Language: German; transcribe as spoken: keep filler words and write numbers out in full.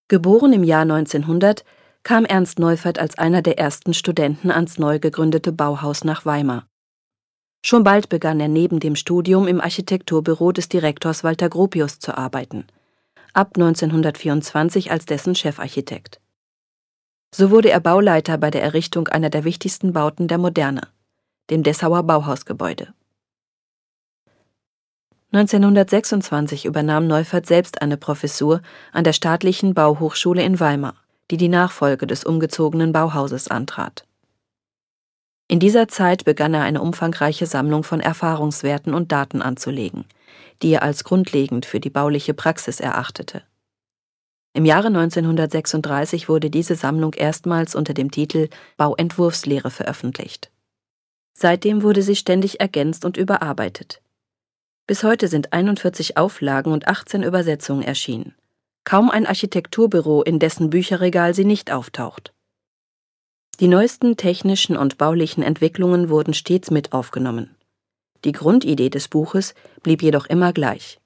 Geboren im Jahr neunzehnhundert, kam Ernst Neufert als einer der ersten Studenten ans neu gegründete Bauhaus nach Weimar. Schon bald begann er neben dem Studium im Architekturbüro des Direktors Walter Gropius zu arbeiten, ab neunzehnhundertvierundzwanzig als dessen Chefarchitekt. So wurde er Bauleiter bei der Errichtung einer der wichtigsten Bauten der Moderne, dem Dessauer Bauhausgebäude. neunzehnhundertsechsundzwanzig übernahm Neufert selbst eine Professur an der Staatlichen Bauhochschule in Weimar, die die Nachfolge des umgezogenen Bauhauses antrat. In dieser Zeit begann er eine umfangreiche Sammlung von Erfahrungswerten und Daten anzulegen, die er als grundlegend für die bauliche Praxis erachtete. Im Jahre neunzehnhundertsechsunddreißig wurde diese Sammlung erstmals unter dem Titel Bauentwurfslehre veröffentlicht. Seitdem wurde sie ständig ergänzt und überarbeitet. Bis heute sind einundvierzig Auflagen und achtzehn Übersetzungen erschienen. Kaum ein Architekturbüro, in dessen Bücherregal sie nicht auftaucht. Die neuesten technischen und baulichen Entwicklungen wurden stets mit aufgenommen. Die Grundidee des Buches blieb jedoch immer gleich.